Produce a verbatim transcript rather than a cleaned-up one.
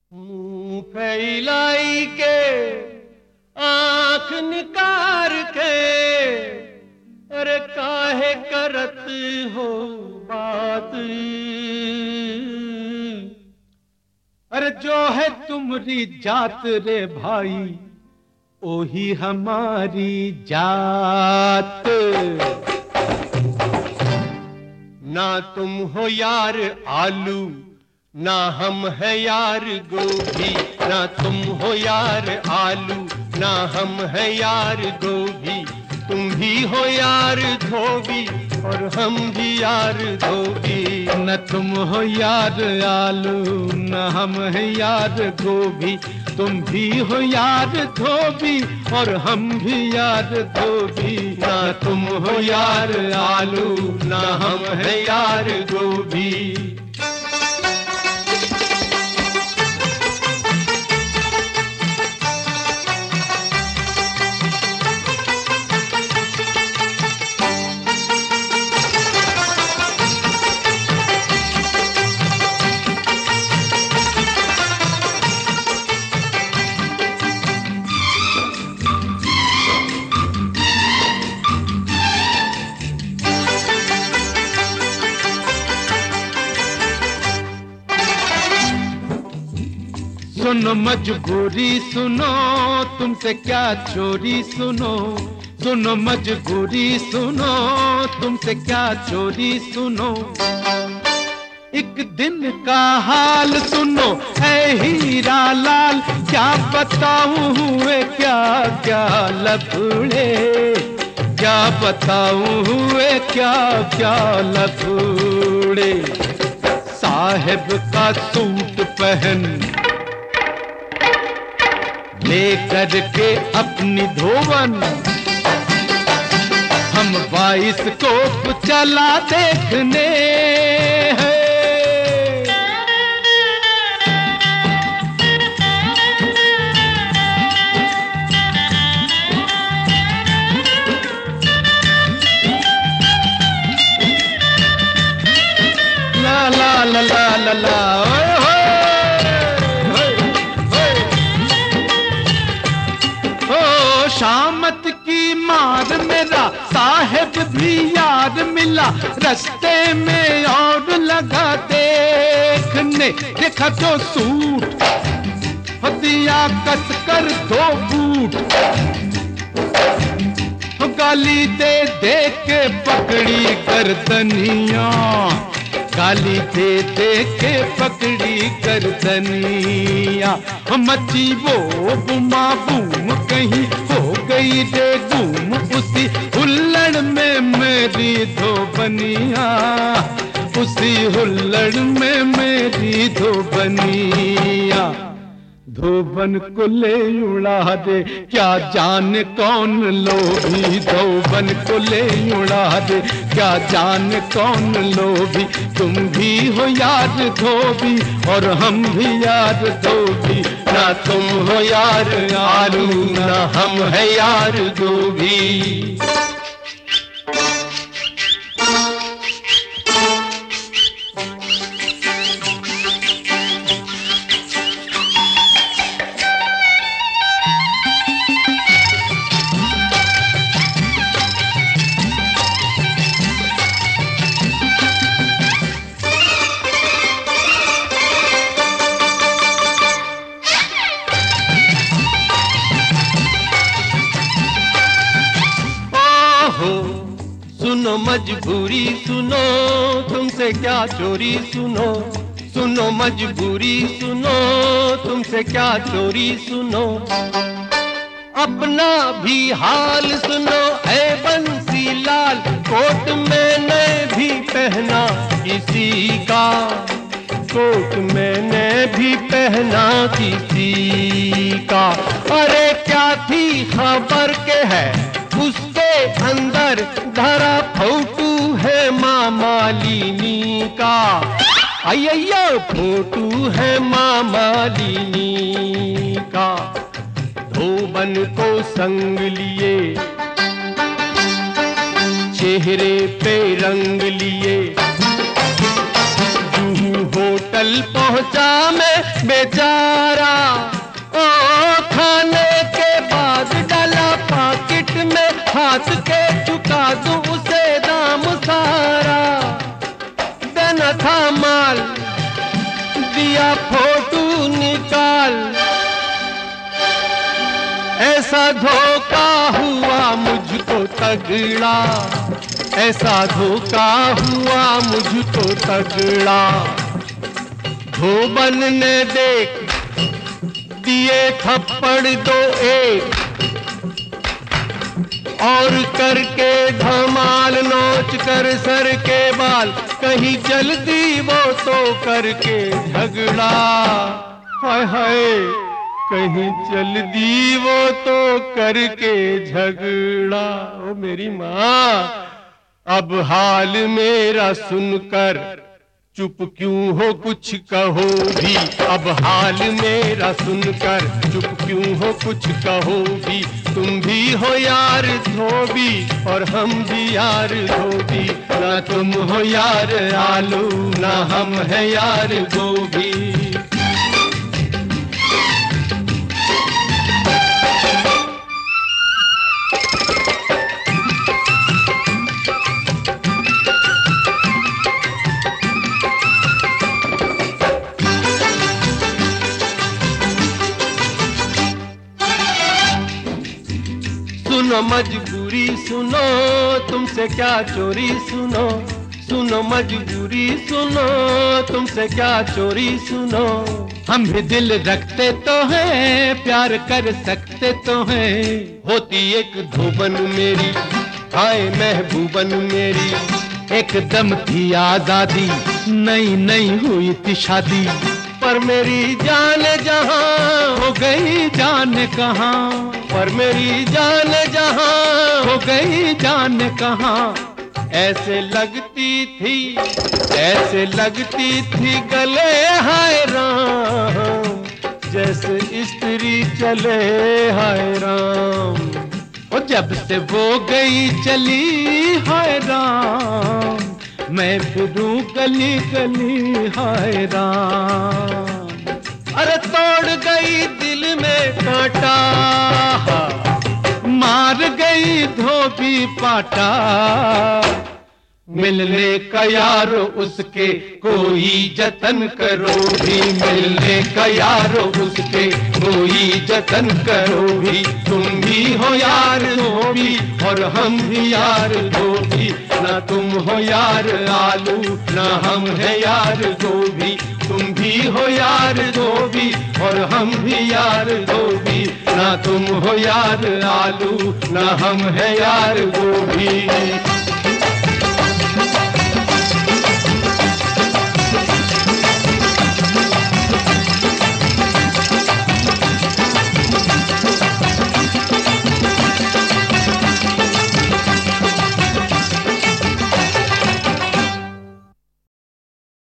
मुंह फैलाई के आंख निकार के, अरे काहे करत हो बात, अरे जो है तुमरी जात रे भाई ओही हमारी जात। ना तुम हो यार आलू ना हम है यार गोभी, ना तुम हो यार आलू ना हम है यार गोभी। तुम भी हो यार धोबी और हम भी यार धोबी। न तुम हो यार आलू न हम है यार गोभी, तुम भी हो यार धोबी और हम भी यार धोबी। ना तुम हो यार आलू ना हम है यार गोभी। सुनो मजबूरी सुनो तुमसे क्या चोरी सुनो, सुनो मजबूरी सुनो तुमसे क्या चोरी सुनो। एक दिन का हाल सुनो ऐ हीरा लाल, क्या बताऊं हुए क्या क्या लफड़े, क्या बताऊं हुए क्या क्या लफड़े। साहेब का सूट पहन लेकर के अपनी धोवन, हम बाईस कोप चला देखने हैं। ला ला ला ला ला ला ओए होए शामत की मार मेरा साहेब भी यार मिला रास्ते में और लगा देखने। देखा तो सूट दिया कस कर दो बूट, गाली दे दे के पकड़ी गर्दनिया, गाली दे दे के पकड़ी गर्दनिया। मची वो बुमा बूम कहीं हो गई रे गुम, उसी हुल्लड़ में मेरी धोबनिया, उसी हुल्लड़ में मेरी धोबनिया। धोबन को ले उड़ा दे क्या जाने कौन लोभी, धोबन को ले उड़ा दे क्या जाने कौन लोभी। तुम भी हो यार धोबी और हम भी यार धोबी, ना तुम हो यार आलू ना हम है यार गोभी। सुनो मजबूरी सुनो तुमसे क्या चोरी सुनो, सुनो मजबूरी सुनो तुमसे क्या चोरी सुनो। अपना भी हाल सुनो ऐ बंसी लाल, कोट मैंने भी पहना किसी का, कोट मैंने भी पहना किसी का। अरे क्या थी खबर के है उसके अंदर धरा फोटू है माँ मालिनी का, अय्या फोटू है माँ मालिनी का। धोबन को संग लिए चेहरे पे रंग लिए, जूहू होटल पहुंचा मैं बेचारा फोटू निकाल, ऐसा धोखा हुआ मुझको तगड़ा, ऐसा धोखा हुआ मुझको तगड़ा। धोबन ने देख दिए थप्पड़ दो एक, और करके धमाल नोच कर सर के बाल, कहीं जल्दी वो तो करके झगड़ा। हाय हाय कहीं जल्दी वो तो करके झगड़ा। ओ मेरी माँ, अब हाल मेरा सुनकर चुप क्यों हो कुछ कहो भी, अब हाल मेरा सुनकर चुप क्यों हो कुछ कहो भी। तुम भी हो यार धोबी और हम भी यार धोबी, ना तुम हो यार आलू ना हम है यार गोभी। सुनो मजबूरी सुनो, तुमसे क्या चोरी सुनो, सुनो मजबूरी सुनो, तुमसे क्या चोरी सुनो। हम भी दिल रखते तो हैं, प्यार कर सकते तो हैं। होती एक धोबन मेरी, हाय महबूबन मेरी, एकदम थी आजादी, नई नई हुई थी शादी। पर मेरी जान जहां हो गई जान कहाँ, पर मेरी जान जहां हो गई जान कहाँ। ऐसे लगती थी, ऐसे लगती थी गले हाय राम, जैसे स्त्री चले हाय राम। और जब से वो गई चली हाय राम, मैं फिरूं गली गली हाय राम। अरे तोड़ गई दिल में कांटा, मार गई धोबी पाटा। मिलने का यारो उसके कोई जतन करो भी, मिलने का यारो उसके कोई जतन करो भी। तुम भी हो यार धोबी और हम भी यार धोबी, ना तुम हो यार आलू ना हम है यार गोभी। तुम भी हो यार धोबी और हम भी यार धोबी, ना तुम हो यार आलू ना हम है यार गोभी।